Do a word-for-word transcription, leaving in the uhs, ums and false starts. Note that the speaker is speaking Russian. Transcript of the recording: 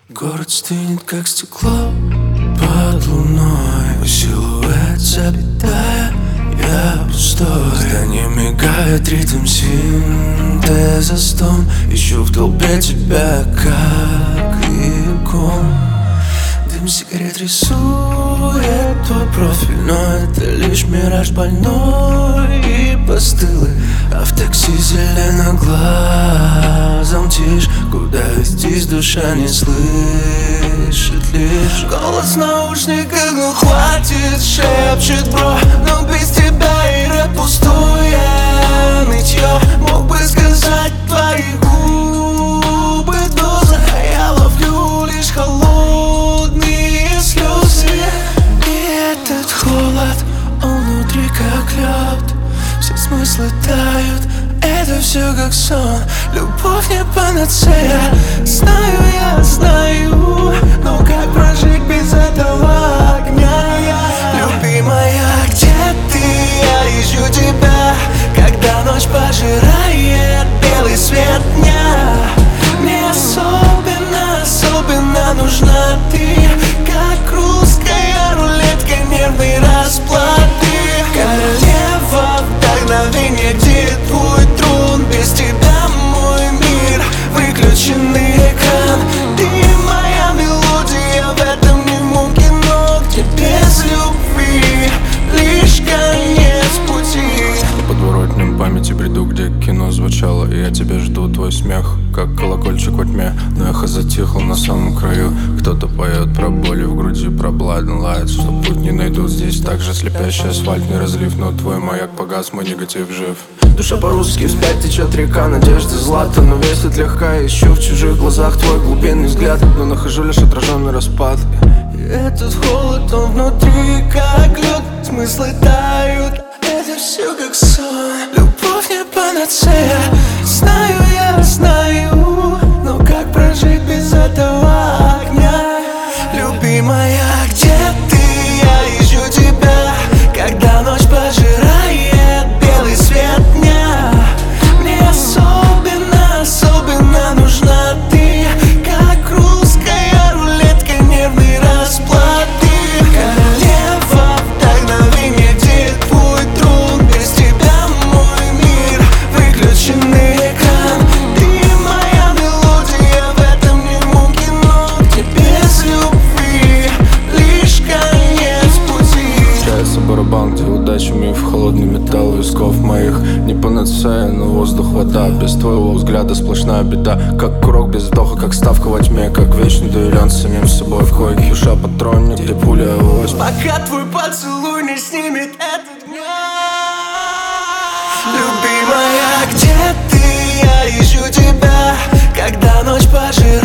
Город стынет, как стекло под луной. Мой силуэт запятая, я пустой. Здание мигает, ритм синтеза стон. Ищу в толпе тебя, как икон. Дым сигарет рисует твой профиль, но это лишь мираж больной и постылый. А в такси зеленоглазом тишь, куда вестись душа не слышит лишь. Голос в наушниках, ну хватит, шепчет бро, но без тебя и рэп пустое нытье. Мог бы сказать твои губы доза, а я ловлю лишь холодные слезы. И этот холод, он внутри как лед. Все смыслы тают, это все как сон. Любовь не панацея, знаю я, знаю. Но как прожить без этого огня? Любимая, где ты? Я ищу тебя, когда ночь пожирает белый свет дня. Мне особенно, особенно нужна ты, как русская рулетка нервной расплаты. Королева вдохновения, где твой трон? Без тебя мой мир, выключенный экран. Ты моя мелодия, в этом не мумкин, но где без любви лишь конец пути. По подворотням памяти бреду, где кино звучало, и я тебя жду, твой смех, как колокольчик во тьме. Но эхо затихло на самом краю. Кто-то поет про боли в груди, про Блайден Лайтс, что путь не найдут. Здесь также слепящий асфальтный разлив, но твой маяк погас, мой негатив жив. Душа по-русски вспять течет река надежды злата, но весит легка. Ищу в чужих глазах твой глубинный взгляд, но нахожу лишь отраженный распад. И этот холод, он внутри как лед. Смыслы тают, это все как сон. Любовь не панацея, знаю я, знаю. Но как прожить без этого огня? Любимая, где ты? Я ищу тебя, когда ночь пожирает белый свет дня. Мне особенно, особенно нужна ты, как русская рулетка нервной расплаты. Королева вдохновения, где твой трон? Без тебя мой мир, выключенный экран. Ты моя мелодия, в этом не мумкин, но где без любви лишь конец пути. Качается барабан, где удача, миф, холодный металл висков моих. Не панацея, но воздух, вода. Без твоего взгляда сплошная беда. Как курок без вдоха, как ставка во тьме. Как вечный дуэлянт с самим собой в койке. Душа патронник, где пуля авось. Пока твой поцелуй не снимет этот гнев. Любимая, где ты? Я ищу тебя, когда ночь пожирает